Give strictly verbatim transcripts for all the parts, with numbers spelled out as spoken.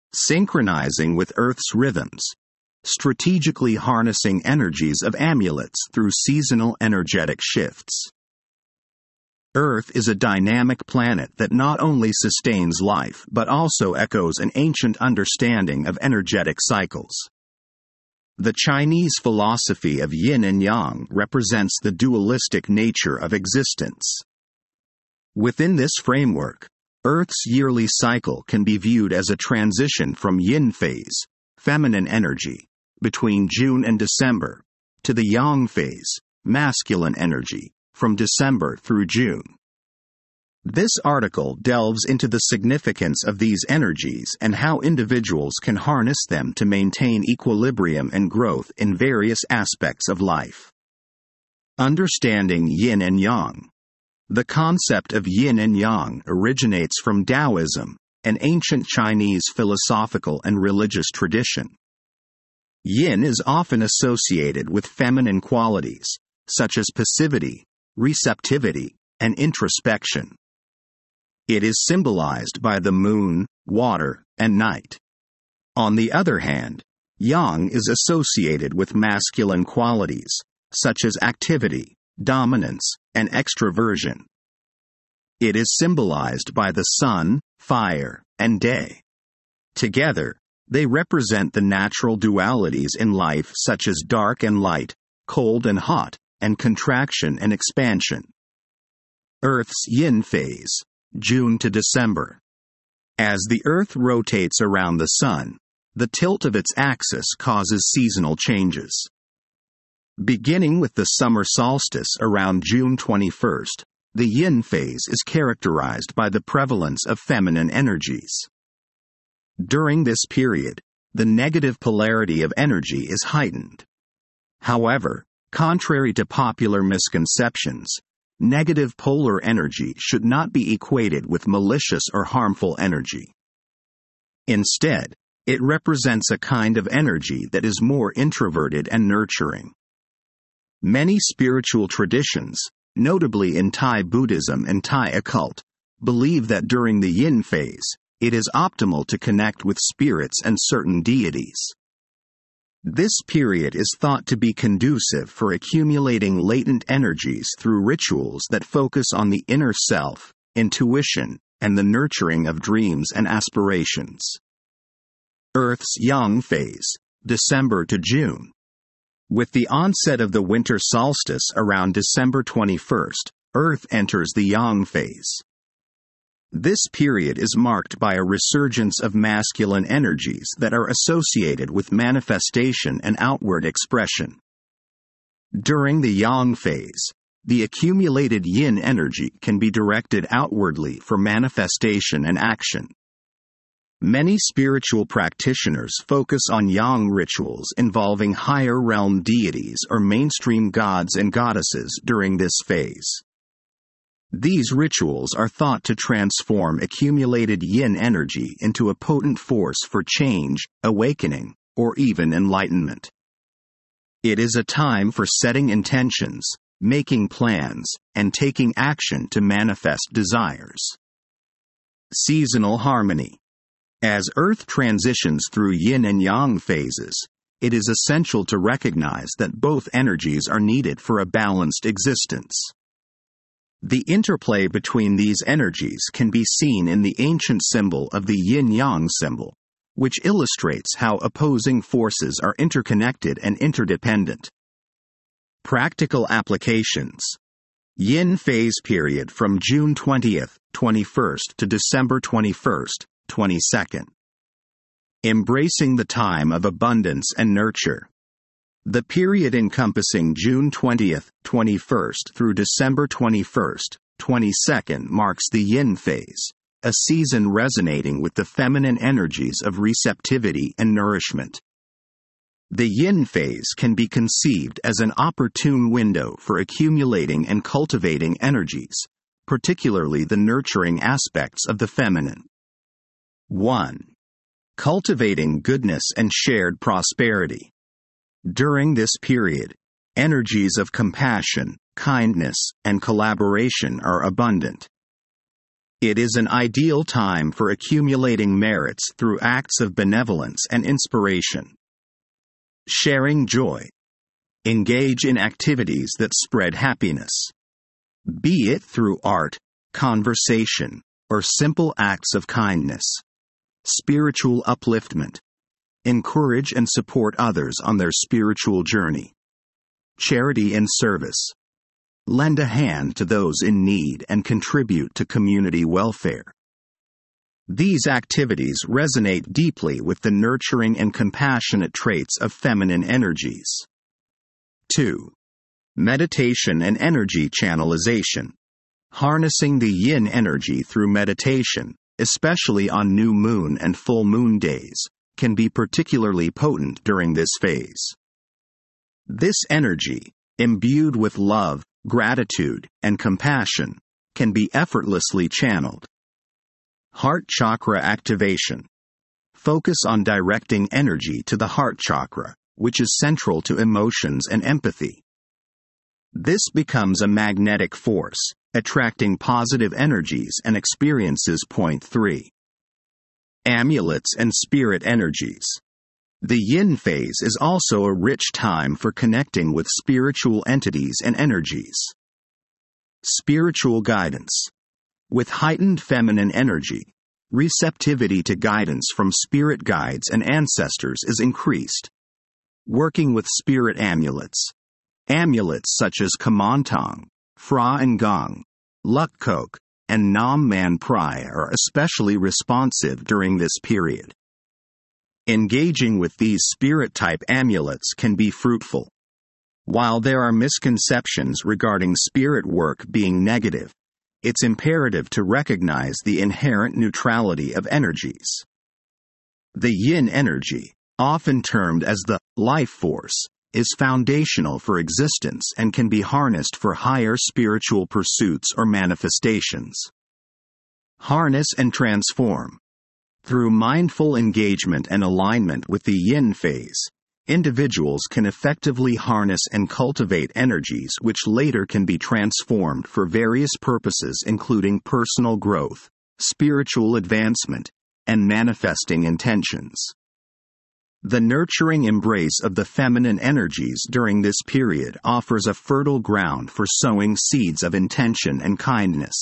synchronizing with Earth's rhythms, strategically harnessing energies of amulets through seasonal energetic shifts. Earth is a dynamic planet that not only sustains life but also echoes an ancient understanding of energetic cycles. The Chinese philosophy of yin and yang represents the dualistic nature of existence. Within this framework, Earth's yearly cycle can be viewed as a transition from yin phase, feminine energy, between June and December, to the yang phase, masculine energy, from December through June. This article delves into the significance of these energies and how individuals can harness them to maintain equilibrium and growth in various aspects of life. Understanding yin and yang. The concept of yin and yang originates from Taoism, an ancient Chinese philosophical and religious tradition. Yin is often associated with feminine qualities, such as passivity, receptivity, and introspection. It is symbolized by the moon, water, and night. On the other hand, yang is associated with masculine qualities, such as activity, dominance, and extroversion. It is symbolized by the sun, fire, and day. Together, they represent the natural dualities in life such as dark and light, cold and hot, and contraction and expansion. Earth's yin phase, June to December. As the Earth rotates around the Sun, the tilt of its axis causes seasonal changes. Beginning with the summer solstice around June twenty-first, the yin phase is characterized by the prevalence of feminine energies. During this period, the negative polarity of energy is heightened. However, contrary to popular misconceptions, negative polar energy should not be equated with malicious or harmful energy. Instead, it represents a kind of energy that is more introverted and nurturing. Many spiritual traditions, notably in Thai Buddhism and Thai occult, believe that during the yin phase, it is optimal to connect with spirits and certain deities. This period is thought to be conducive for accumulating latent energies through rituals that focus on the inner self, intuition, and the nurturing of dreams and aspirations. Earth's yang phase, December to June. With the onset of the winter solstice around December twenty-first, Earth enters the yang phase. This period is marked by a resurgence of masculine energies that are associated with manifestation and outward expression. During the yang phase, the accumulated yin energy can be directed outwardly for manifestation and action. Many spiritual practitioners focus on yang rituals involving higher realm deities or mainstream gods and goddesses during this phase. These rituals are thought to transform accumulated yin energy into a potent force for change, awakening, or even enlightenment. It is a time for setting intentions, making plans, and taking action to manifest desires. Seasonal harmony. As Earth transitions through yin and yang phases, it is essential to recognize that both energies are needed for a balanced existence. The interplay between these energies can be seen in the ancient symbol of the yin-yang symbol, which illustrates how opposing forces are interconnected and interdependent. Practical applications. Yin phase period from June twentieth, twenty-first to December twenty-first, twenty-second. Embracing the time of abundance and nurture. The period encompassing June twentieth, twenty-first through December twenty-first, twenty-second marks the yin phase, a season resonating with the feminine energies of receptivity and nourishment. The yin phase can be conceived as an opportune window for accumulating and cultivating energies, particularly the nurturing aspects of the feminine. one. Cultivating goodness and shared prosperity. During this period, energies of compassion, kindness, and collaboration are abundant. It is an ideal time for accumulating merits through acts of benevolence and inspiration. Sharing joy. Engage in activities that spread happiness. Be it through art, conversation, or simple acts of kindness. Spiritual upliftment. Encourage and support others on their spiritual journey. Charity and service. Lend a hand to those in need and contribute to community welfare. These activities resonate deeply with the nurturing and compassionate traits of feminine energies. two. Meditation and energy channelization. Harnessing the yin energy through meditation, especially on new moon and full moon days, can be particularly potent during this phase. This energy, imbued with love, gratitude, and compassion, can be effortlessly channeled. Heart chakra activation. Focus on directing energy to the heart chakra, which is central to emotions and empathy. This becomes a magnetic force, attracting positive energies and experiences. Point three. Amulets and spirit energies. The yin phase is also a rich time for connecting with spiritual entities and energies. Spiritual guidance. With heightened feminine energy, receptivity to guidance from spirit guides and ancestors is increased. Working with spirit amulets. Amulets such as Kamantong, Fra and Gong, Luk Kok, and Nam Man Prai are especially responsive during this period. Engaging with these spirit-type amulets can be fruitful. While there are misconceptions regarding spirit work being negative, it's imperative to recognize the inherent neutrality of energies. The yin energy, often termed as the life force, is foundational for existence and can be harnessed for higher spiritual pursuits or manifestations. Harness and transform. Through mindful engagement and alignment with the yin phase, individuals can effectively harness and cultivate energies which later can be transformed for various purposes including personal growth, spiritual advancement, and manifesting intentions. The nurturing embrace of the feminine energies during this period offers a fertile ground for sowing seeds of intention and kindness.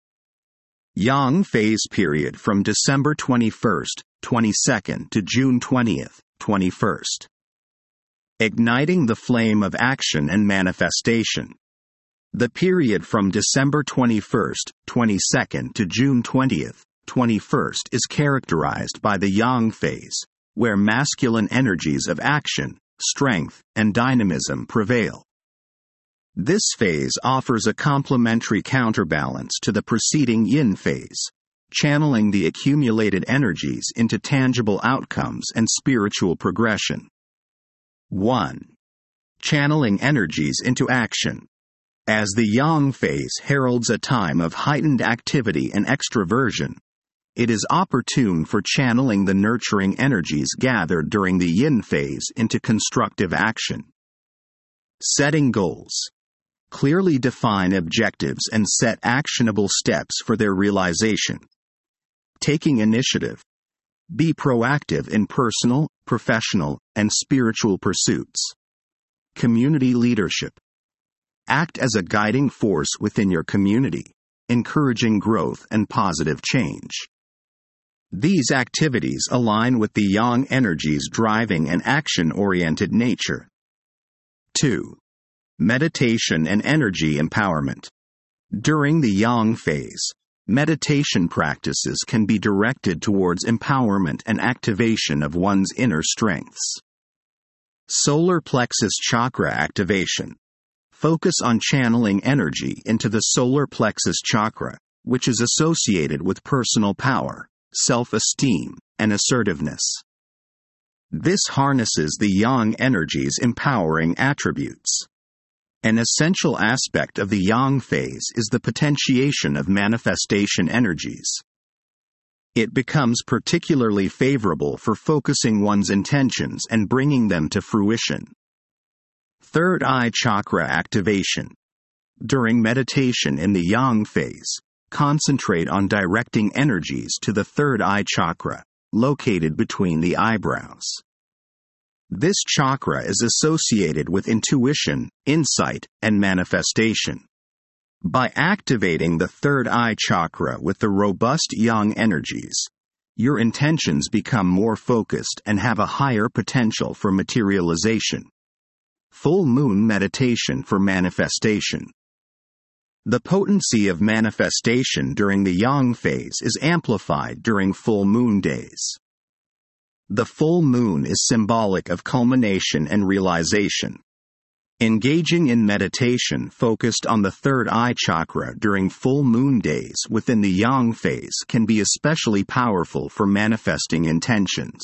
Yang phase period from December twenty-first, twenty-second to June twentieth, twenty-first. Igniting the flame of action and manifestation. The period from December twenty-first, twenty-second to June twentieth, twenty-first is characterized by the Yang phase, where masculine energies of action, strength, and dynamism prevail. This phase offers a complementary counterbalance to the preceding yin phase, channeling the accumulated energies into tangible outcomes and spiritual progression. one. Channeling energies into action. As the Yang phase heralds a time of heightened activity and extroversion, it is opportune for channeling the nurturing energies gathered during the yin phase into constructive action. Setting goals. Clearly define objectives and set actionable steps for their realization. Taking initiative. Be proactive in personal, professional, and spiritual pursuits. Community leadership. Act as a guiding force within your community, encouraging growth and positive change. These activities align with the Yang energy's driving and action-oriented nature. two. Meditation and energy empowerment. During the Yang phase, meditation practices can be directed towards empowerment and activation of one's inner strengths. Solar plexus chakra activation. Focus on channeling energy into the solar plexus chakra, which is associated with personal power, self-esteem, and assertiveness. This harnesses the Yang energy's empowering attributes. An essential aspect of the Yang phase is the potentiation of manifestation energies. It becomes particularly favorable for focusing one's intentions and bringing them to fruition. Third eye chakra activation. During meditation in the Yang phase, concentrate on directing energies to the third eye chakra, located between the eyebrows. This chakra is associated with intuition, insight, and manifestation. By activating the third eye chakra with the robust yang energies, your intentions become more focused and have a higher potential for materialization. Full moon meditation for manifestation. The potency of manifestation during the yang phase is amplified during full moon days. The full moon is symbolic of culmination and realization. Engaging in meditation focused on the third eye chakra during full moon days within the yang phase can be especially powerful for manifesting intentions.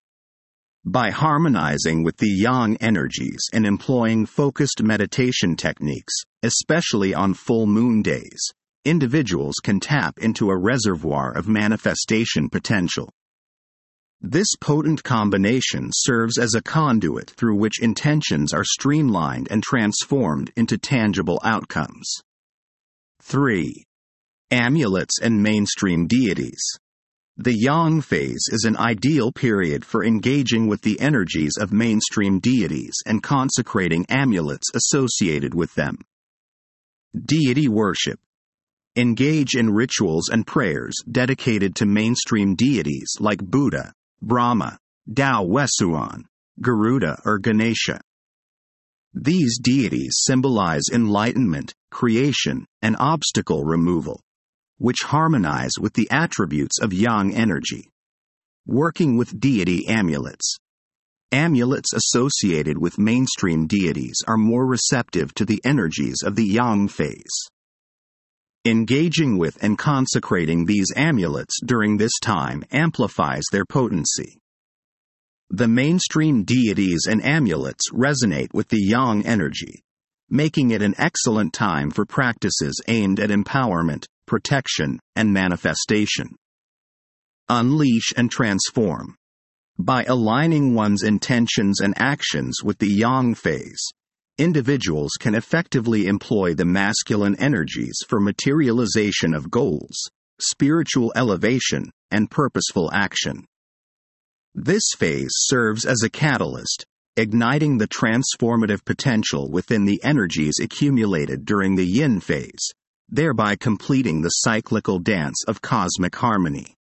By harmonizing with the yang energies and employing focused meditation techniques, especially on full moon days, individuals can tap into a reservoir of manifestation potential. This potent combination serves as a conduit through which intentions are streamlined and transformed into tangible outcomes. three. Amulets and mainstream deities. The yang phase is an ideal period for engaging with the energies of mainstream deities and consecrating amulets associated with them. Deity worship. Engage in rituals and prayers dedicated to mainstream deities like Buddha, Brahma, Tao Wesuan, Garuda, or Ganesha. These deities symbolize enlightenment, creation, and obstacle removal, which harmonize with the attributes of yang energy. Working with deity amulets. Amulets associated with mainstream deities are more receptive to the energies of the yang phase. Engaging with and consecrating these amulets during this time amplifies their potency. The mainstream deities and amulets resonate with the yang energy, making it an excellent time for practices aimed at empowerment, protection, and manifestation. Unleash and transform. By aligning one's intentions and actions with the yang phase, individuals can effectively employ the masculine energies for materialization of goals, spiritual elevation, and purposeful action. This phase serves as a catalyst, igniting the transformative potential within the energies accumulated during the yin phase, thereby completing the cyclical dance of cosmic harmony.